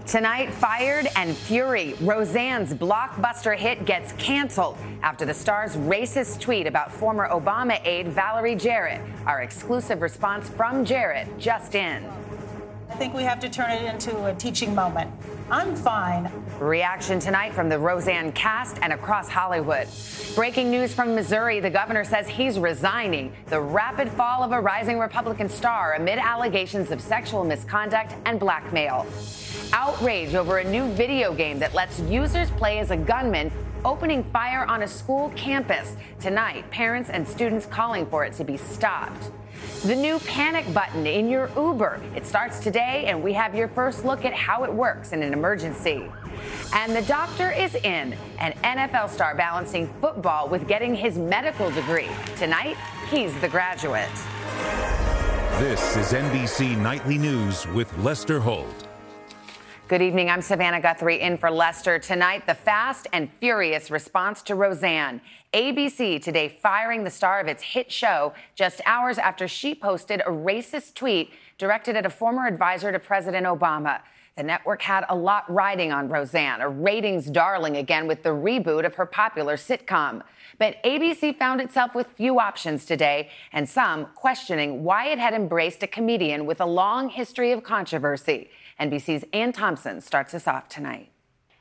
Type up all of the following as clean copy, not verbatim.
Tonight, Fired and Fury. Roseanne's blockbuster hit gets canceled after the star's racist tweet about former Obama aide Valerie Jarrett. Our exclusive response from Jarrett just in. I think we have to turn it into a teaching moment. I'm fine. Reaction tonight from the Roseanne cast and across Hollywood. Breaking news from Missouri. The governor says he's resigning. The rapid fall of a rising Republican star amid allegations of sexual misconduct and blackmail. Outrage over a new video game that lets users play as a gunman opening fire on a school campus. Tonight, parents and students calling for it to be stopped. The new panic button in your Uber. It starts today, and we have your first look at how it works in an emergency. And the doctor is in, an NFL star balancing football with getting his medical degree. Tonight, he's the graduate. This is NBC Nightly News with Lester Holt. Good evening. I'm Savannah Guthrie in for Lester. Tonight, the fast and furious response to Roseanne. ABC today firing the star of its hit show just hours after she posted a racist tweet directed at a former advisor to President Obama. The network had a lot riding on Roseanne, a ratings darling again with the reboot of her popular sitcom. But ABC found itself with few options today, and some questioning why it had embraced a comedian with a long history of controversy. NBC's Ann Thompson starts us off tonight.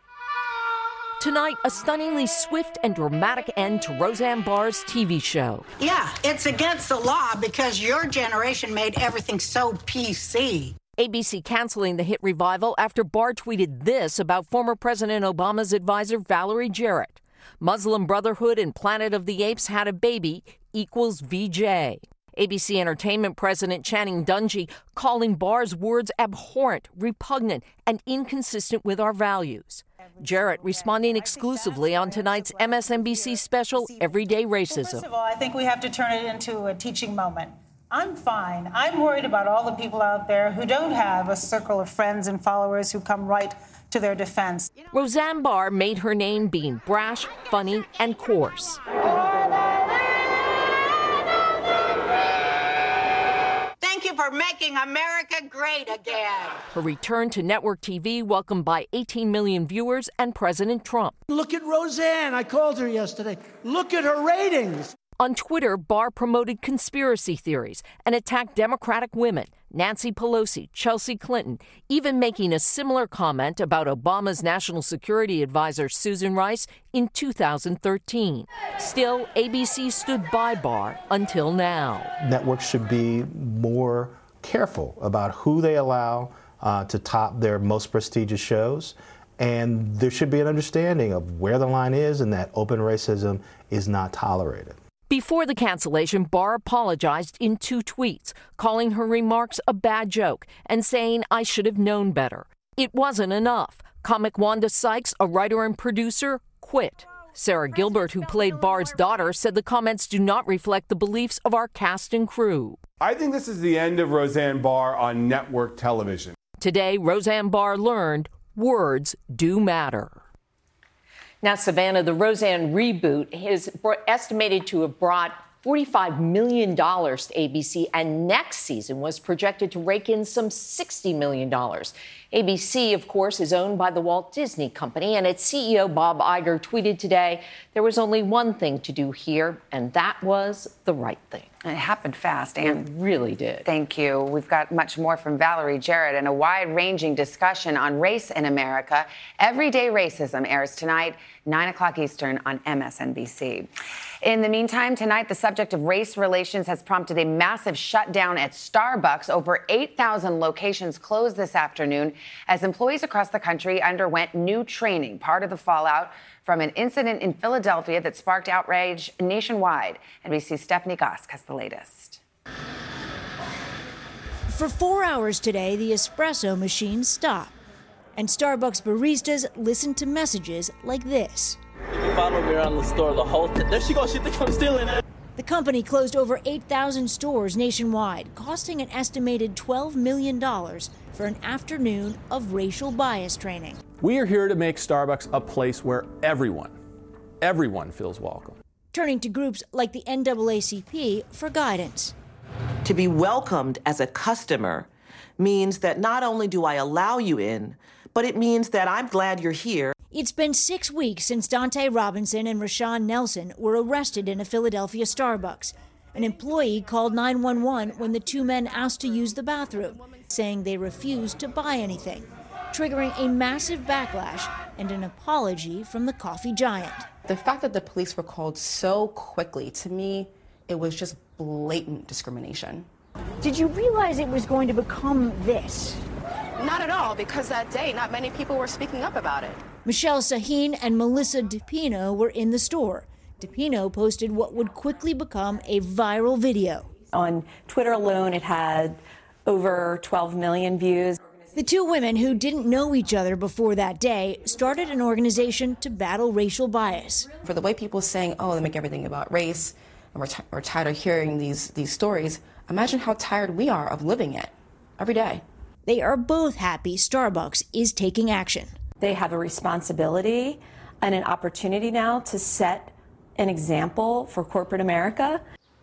Tonight, a stunningly swift and dramatic end to Roseanne Barr's TV show. Yeah, it's against the law because your generation made everything so PC. ABC canceling the hit revival after Barr tweeted this about former President Obama's advisor Valerie Jarrett. Muslim Brotherhood and Planet of the Apes had a baby equals VJ. ABC Entertainment President Channing Dungey calling Barr's words abhorrent, repugnant, and inconsistent with our values. Jarrett responding exclusively on tonight's MSNBC special, Everyday Racism. First of all, I think we have to turn it into a teaching moment. I'm fine. I'm worried about all the people out there who don't have a circle of friends and followers who come right to their defense. Roseanne Barr made her name being brash, funny, and coarse. Thank you for making America great again. Her return to network TV welcomed by 18 million viewers and President Trump. Look at Roseanne. I called her yesterday. Look at her ratings. On Twitter, Barr promoted conspiracy theories and attacked Democratic women, Nancy Pelosi, Chelsea Clinton, even making a similar comment about Obama's national security advisor, Susan Rice, in 2013. Still, ABC stood by Barr until now. Networks should be more careful about who they allow to top their most prestigious shows. And there should be an understanding of where the line is and that open racism is not tolerated. Before the cancellation, Barr apologized in 2 tweets, calling her remarks a bad joke and saying, "I should have known better." It wasn't enough. Comic Wanda Sykes, a writer and producer, quit. Sarah Gilbert, who played Barr's daughter, said the comments do not reflect the beliefs of our cast and crew. I think this is the end of Roseanne Barr on network television. Today, Roseanne Barr learned words do matter. Now, Savannah, the Roseanne reboot is estimated to have brought $45 million to ABC, and next season was projected to rake in some $60 million. ABC, of course, is owned by the Walt Disney Company, and its CEO, Bob Iger, tweeted today there was only one thing to do here, and that was the right thing. It happened fast, and it really did. Thank you. We've got much more from Valerie Jarrett and a wide-ranging discussion on race in America. Everyday Racism airs tonight, 9 o'clock Eastern on MSNBC. In the meantime, tonight, the subject of race relations has prompted a massive shutdown at Starbucks. Over 8,000 locations closed this afternoon as employees across the country underwent new training, part of the fallout from an incident in Philadelphia that sparked outrage nationwide. NBC's Stephanie Gosk has the latest. For 4 hours today, the espresso machines stopped, and Starbucks baristas listened to messages like this. You follow me around the store the whole time. There she goes, she thinks I'm stealing it. The company closed over 8,000 stores nationwide, costing an estimated $12 million for an afternoon of racial bias training. We are here to make Starbucks a place where everyone feels welcome. Turning to groups like the NAACP for guidance. To be welcomed as a customer means that not only do I allow you in, but it means that I'm glad you're here. It's been 6 weeks since Dante Robinson and Rashawn Nelson were arrested in a Philadelphia Starbucks. An employee called 911 when the two men asked to use the bathroom, saying they refused to buy anything, triggering a massive backlash and an apology from the coffee giant. The fact that the police were called so quickly, to me, it was just blatant discrimination. Did you realize it was going to become this? Not at all, because that day, not many people were speaking up about it. Michelle Sahin and Melissa DePino were in the store. DePino posted what would quickly become a viral video. On Twitter alone, it had over 12 million views. The two women, who didn't know each other before that day, started an organization to battle racial bias. For the way people saying, oh, they make everything about race, and we're tired of hearing these stories, imagine how tired we are of living it every day. They are both happy Starbucks is taking action. They have a responsibility and an opportunity now to set an example for corporate America.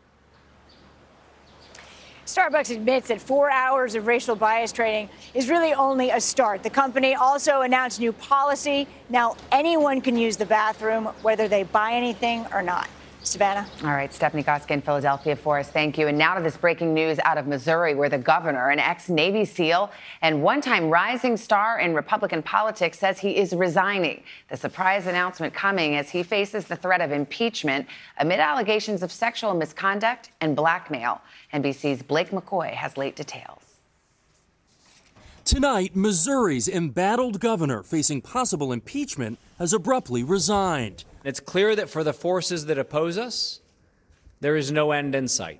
Starbucks admits that 4 hours of racial bias training is really only a start. The company also announced new policy. Now anyone can use the bathroom, whether they buy anything or not. Savannah. All right, Stephanie Goska in Philadelphia for us. Thank you. And now to this breaking news out of Missouri, where the governor, an ex-Navy SEAL and one-time rising star in Republican politics, says he is resigning. The surprise announcement coming as he faces the threat of impeachment amid allegations of sexual misconduct and blackmail. NBC's Blake McCoy has late details. Tonight, Missouri's embattled governor facing possible impeachment has abruptly resigned. It's clear that for the forces that oppose us, there is no end in sight.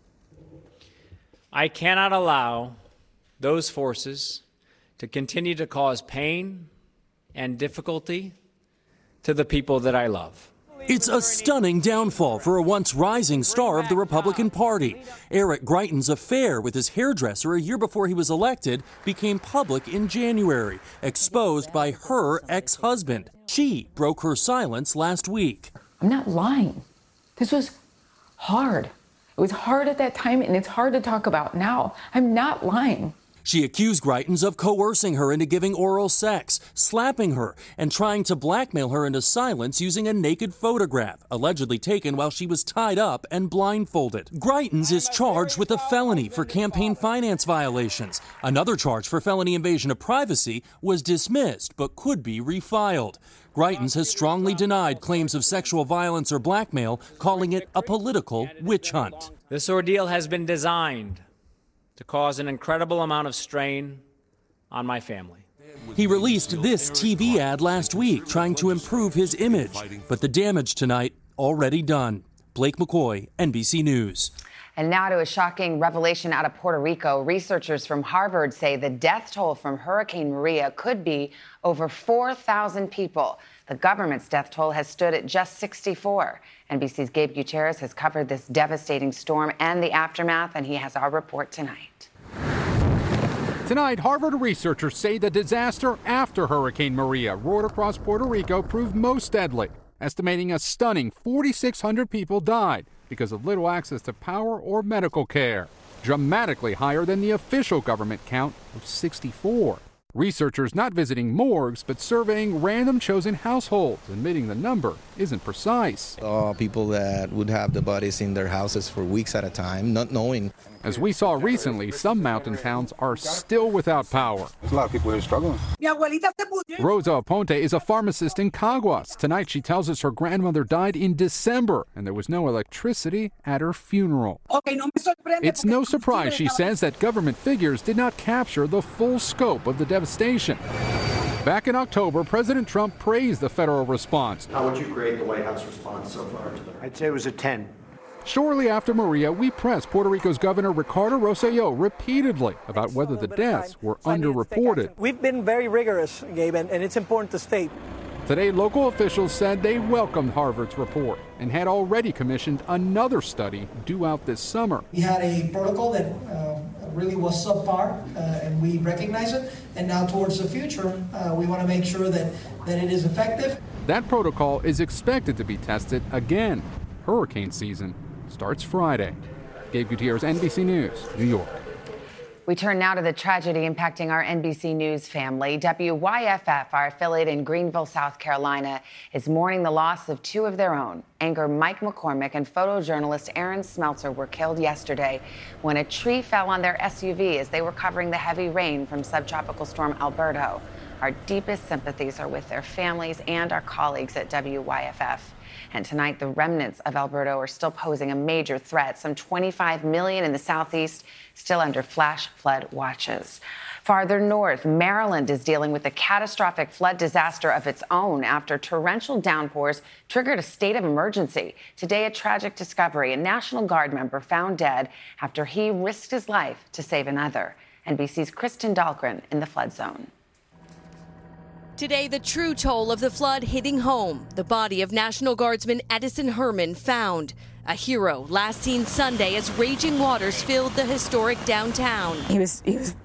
I cannot allow those forces to continue to cause pain and difficulty to the people that I love. It's a stunning downfall for a once rising star of the Republican Party. Eric Greitens' affair with his hairdresser a year before he was elected became public in January, exposed by her ex-husband. She broke her silence last week. I'm not lying. This was hard. It was hard at that time, and it's hard to talk about now. I'm not lying. She accused Greitens of coercing her into giving oral sex, slapping her, and trying to blackmail her into silence using a naked photograph, allegedly taken while she was tied up and blindfolded. Greitens is charged with a felony for campaign finance violations. Another charge for felony invasion of privacy was dismissed but could be refiled. Greitens has strongly denied claims of sexual violence or blackmail, calling it a political witch hunt. This ordeal has been designed to cause an incredible amount of strain on my family. He released this TV ad last week trying to improve his image, but the damage tonight already done. Blake McCoy, NBC News. And now to a shocking revelation out of Puerto Rico. Researchers from Harvard say the death toll from Hurricane Maria could be over 4,000 people. The government's death toll has stood at just 64. NBC's Gabe Gutierrez has covered this devastating storm and the aftermath, and he has our report tonight. Tonight, Harvard researchers say the disaster after Hurricane Maria roared across Puerto Rico proved most deadly, estimating a stunning 4,600 people died because of little access to power or medical care, dramatically higher than the official government count of 64. Researchers not visiting morgues, but surveying random chosen households, admitting the number isn't precise. People that would have the bodies in their houses for weeks at a time, not knowing. As we saw recently, some mountain towns are still without power. There's a lot of people here struggling. Rosa Aponte is a pharmacist in Caguas. Tonight she tells us her grandmother died in December and there was no electricity at her funeral. It's no surprise, she says, that government figures did not capture the full scope of the devastation. Back in October, President Trump praised the federal response. How would you grade the White House response so far? I'd say it was a 10. Shortly after Maria, we pressed Puerto Rico's Governor Ricardo Rosselló repeatedly about whether the deaths were underreported. We've been very rigorous, Gabe, and it's important to state. Today, local officials said they welcomed Harvard's report and had already commissioned another study due out this summer. We had a protocol that really was subpar, and we recognize it. And now towards the future, we want to make sure that it is effective. That protocol is expected to be tested again. Hurricane season starts Friday. Gabe Gutierrez, NBC News, New York. We turn now to the tragedy impacting our NBC News family. WYFF, our affiliate in Greenville, South Carolina, is mourning the loss of two of their own. Anchor Mike McCormick and photojournalist Aaron Smeltzer were killed yesterday when a tree fell on their SUV as they were covering the heavy rain from subtropical storm Alberto. Our deepest sympathies are with their families and our colleagues at WYFF. And tonight, the remnants of Alberto are still posing a major threat. Some 25 million in the southeast still under flash flood watches. Farther north, Maryland is dealing with a catastrophic flood disaster of its own after torrential downpours triggered a state of emergency. Today, a tragic discovery. A National Guard member found dead after he risked his life to save another. NBC's Kristen Dahlgren in the flood zone. Today, the true toll of the flood hitting home. The body of National Guardsman Edison Herman found. A hero last seen Sunday as raging waters filled the historic downtown. He was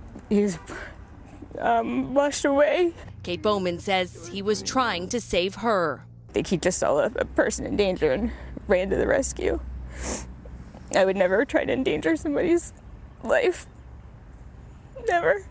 washed away. Kate Bowman says he was trying to save her. I think he just saw a person in danger and ran to the rescue. I would never try to endanger somebody's life. Never.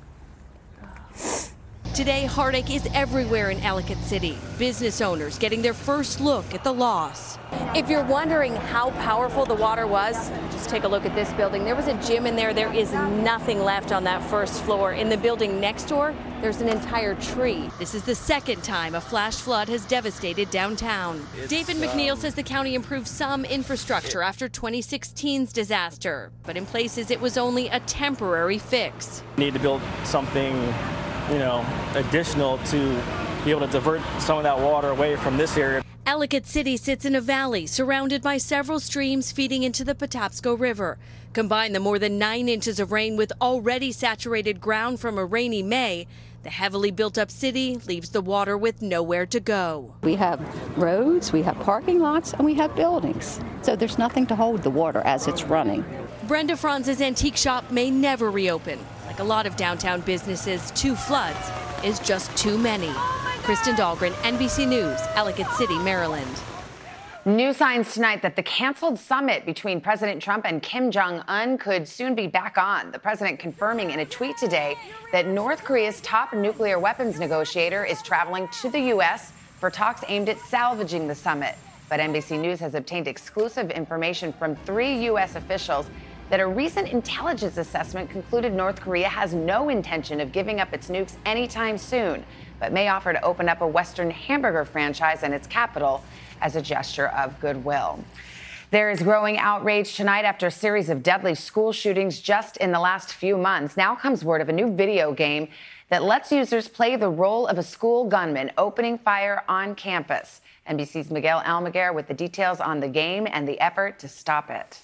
Today, heartache is everywhere in Ellicott City. Business owners getting their first look at the loss. If you're wondering how powerful the water was, just take a look at this building. There was a gym in there. There is nothing left on that first floor. In the building next door, there's an entire tree. This is the second time a flash flood has devastated downtown. David McNeil says the county improved some infrastructure after 2016's disaster, but in places it was only a temporary fix. Need to build something additional to be able to divert some of that water away from this area. Ellicott City sits in a valley surrounded by several streams feeding into the Patapsco River. Combine the more than 9 inches of rain with already saturated ground from a rainy May, the heavily built-up city leaves the water with nowhere to go. We have roads, we have parking lots, and we have buildings. So there's nothing to hold the water as it's running. Brenda Franz's antique shop may never reopen. Like a lot of downtown businesses, 2 floods is just too many. Kristen Dahlgren, NBC News, Ellicott City, Maryland. New signs tonight that the canceled summit between President Trump and Kim Jong-un could soon be back on. The president confirming in a tweet today that North Korea's top nuclear weapons negotiator is traveling to the U.S. for talks aimed at salvaging the summit. But NBC News has obtained exclusive information from 3 U.S. officials that a recent intelligence assessment concluded North Korea has no intention of giving up its nukes anytime soon, but may offer to open up a Western hamburger franchise in its capital as a gesture of goodwill. There is growing outrage tonight after a series of deadly school shootings just in the last few months. Now comes word of a new video game that lets users play the role of a school gunman opening fire on campus. NBC's Miguel Almaguer with the details on the game and the effort to stop it.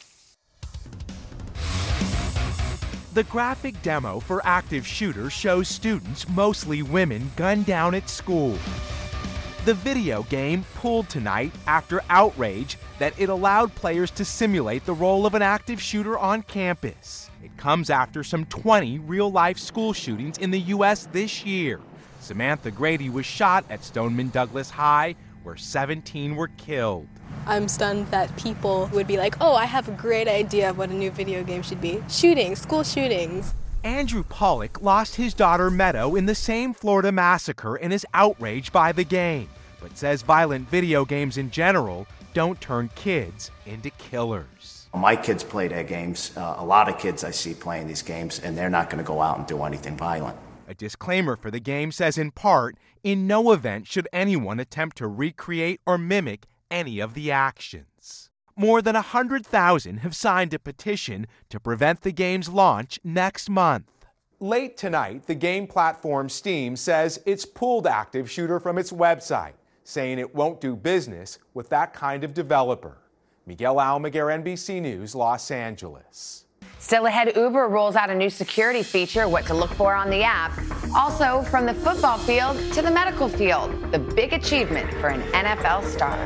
The graphic demo for Active Shooter shows students, mostly women, gunned down at school. The video game pulled tonight after outrage that it allowed players to simulate the role of an active shooter on campus. It comes after some 20 real-life school shootings in the U.S. this year. Samantha Grady was shot at Stoneman Douglas High, where 17 were killed. I'm stunned that people would be like, oh, I have a great idea of what a new video game should be. Shootings, school shootings. Andrew Pollock lost his daughter Meadow in the same Florida massacre and is outraged by the game, but says violent video games in general don't turn kids into killers. My kids play their games. A lot of kids I see playing these games, and they're not going to go out and do anything violent. A disclaimer for the game says in part, in no event should anyone attempt to recreate or mimic any of the actions. More than 100,000 have signed a petition to prevent the game's launch next month. Late tonight, the game platform Steam says it's pulled Active Shooter from its website, saying it won't do business with that kind of developer. Miguel Almaguer, NBC News, Los Angeles. Still ahead, Uber rolls out a new security feature, what to look for on the app. Also, from the football field to the medical field, the big achievement for an NFL star.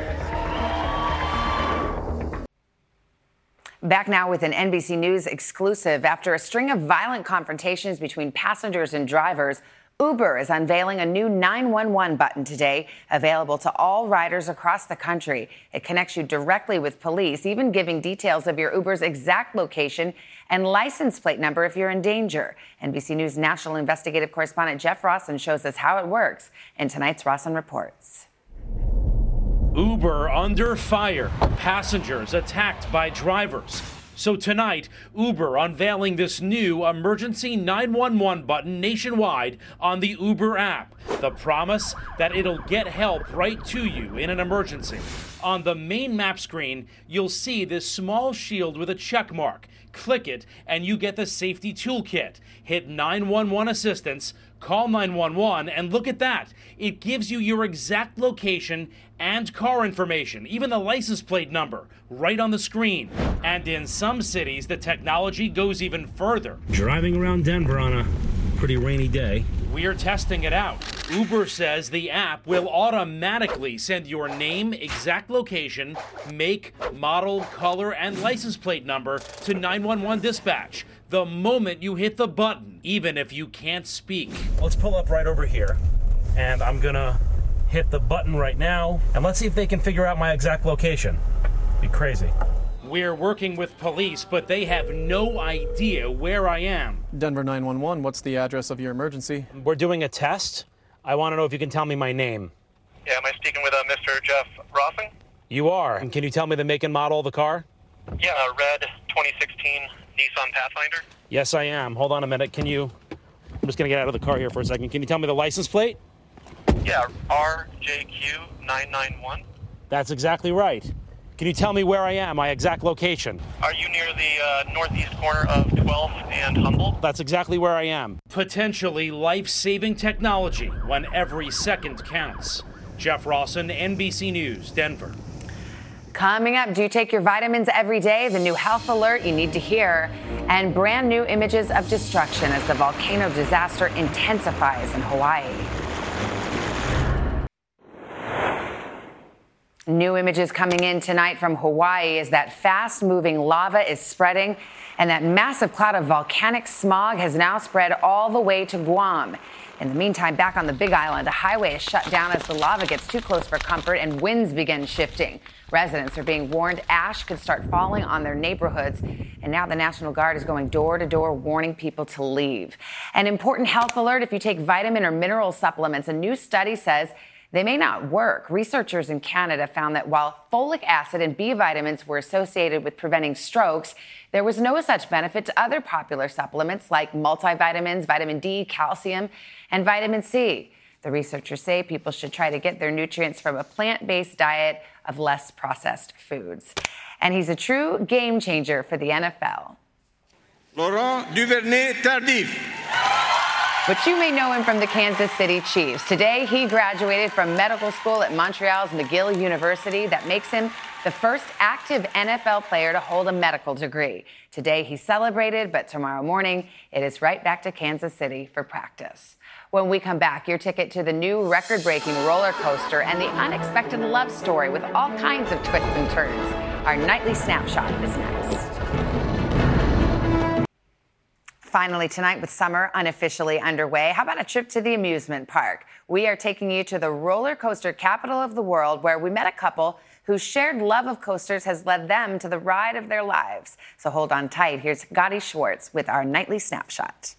Back now with an NBC News exclusive. After a string of violent confrontations between passengers and drivers, Uber is unveiling a new 911 button today, available to all riders across the country. It connects you directly with police, even giving details of your Uber's exact location and license plate number if you're in danger. NBC News national investigative correspondent Jeff Rawson shows us how it works in tonight's Rawson Reports. Uber under fire, passengers attacked by drivers. So tonight, Uber unveiling this new emergency 911 button nationwide on the Uber app. The promise that it'll get help right to you in an emergency. On the main map screen, you'll see this small shield with a check mark. Click it and you get the safety toolkit. Hit 911 assistance, call 911, and look at that. It gives you your exact location and car information, even the license plate number, right on the screen. And in some cities, the technology goes even further. Driving around Denver on a pretty rainy day. We're testing it out. Uber says the app will automatically send your name, exact location, make, model, color, and license plate number to 911 dispatch the moment you hit the button, even if you can't speak. Let's pull up right over here, and I'm gonna hit the button right now, and let's see if they can figure out my exact location. Be crazy. We're working with police, but they have no idea where I am. Denver 911, what's the address of your emergency? We're doing a test. I want to know if you can tell me my name. Yeah, am I speaking with Mr. Jeff Rawson? You are. And can you tell me the make and model of the car? Yeah, red 2016 Nissan Pathfinder. Yes, I am. Hold on a minute. I'm just going to get out of the car here for a second. Can you tell me the license plate? Yeah, RJQ991. That's exactly right. Can you tell me where I am, my exact location? Are you near the northeast corner of 12th and Humboldt? That's exactly where I am. Potentially life-saving technology when every second counts. Jeff Rawson, NBC News, Denver. Coming up, do you take your vitamins every day? The new health alert you need to hear. And brand new images of destruction as the volcano disaster intensifies in Hawaii. New images coming in tonight from Hawaii as that fast-moving lava is spreading, and that massive cloud of volcanic smog has now spread all the way to Guam. In the meantime, back on the Big Island, a highway is shut down as the lava gets too close for comfort and winds begin shifting. Residents are being warned ash could start falling on their neighborhoods, and now the National Guard is going door to door warning people to leave. An important health alert if you take vitamin or mineral supplements. A new study says they may not work. Researchers in Canada found that while folic acid and B vitamins were associated with preventing strokes, there was no such benefit to other popular supplements like multivitamins, vitamin D, calcium, and vitamin C. The researchers say people should try to get their nutrients from a plant-based diet of less processed foods. And he's a true game changer for the NFL. Laurent Duvernay-Tardif. But you may know him from the Kansas City Chiefs. Today, he graduated from medical school at Montreal's McGill University. That makes him the first active NFL player to hold a medical degree. Today, he celebrated, but tomorrow morning, it is right back to Kansas City for practice. When we come back, your ticket to the new record-breaking roller coaster and the unexpected love story with all kinds of twists and turns. Our nightly snapshot is next. Finally tonight, with summer unofficially underway, how about a trip to the amusement park? We are taking you to the roller coaster capital of the world, where we met a couple whose shared love of coasters has led them to the ride of their lives. So hold on tight. Here's Gotti Schwartz with our nightly snapshot.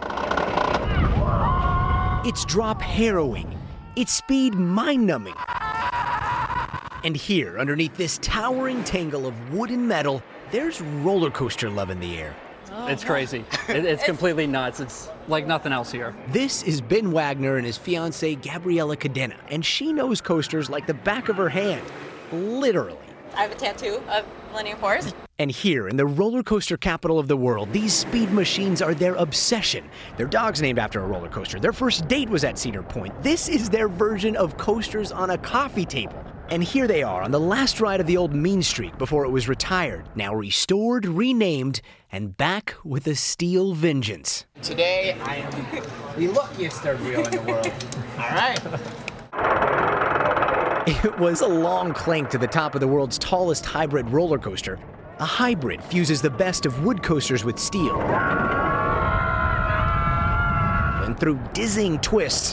It's drop harrowing. It's speed mind-numbing. And here, underneath this towering tangle of wood and metal, there's roller coaster love in the air. It's crazy. It's completely nuts. It's like nothing else here. This is Ben Wagner and his fiancée, Gabriella Cadena, and she knows coasters like the back of her hand. Literally. I have a tattoo of Millennium Force. And here, in the roller coaster capital of the world, these speed machines are their obsession. Their dog's named after a roller coaster. Their first date was at Cedar Point. This is their version of coasters on a coffee table. And here they are on the last ride of the old Mean Streak before it was retired, now restored, renamed, and back with a steel vengeance. Today, I am the luckiest third wheel in the world. All right. It was a long clank to the top of the world's tallest hybrid roller coaster. A hybrid fuses the best of wood coasters with steel. And through dizzying twists.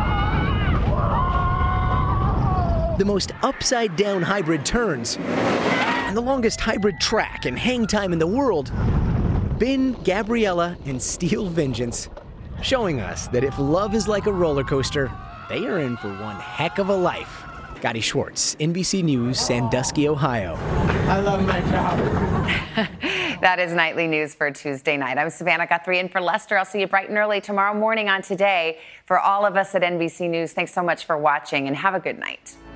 The most upside-down hybrid turns, and the longest hybrid track and hang time in the world. Ben, Gabriella, and Steel Vengeance, showing us that if love is like a roller coaster, they are in for one heck of a life. Gotti Schwartz, NBC News, Sandusky, Ohio. I love my job. That is Nightly News for Tuesday night. I'm Savannah Guthrie in for Lester. I'll see you bright and early tomorrow morning on Today. For all of us at NBC News, thanks so much for watching and have a good night.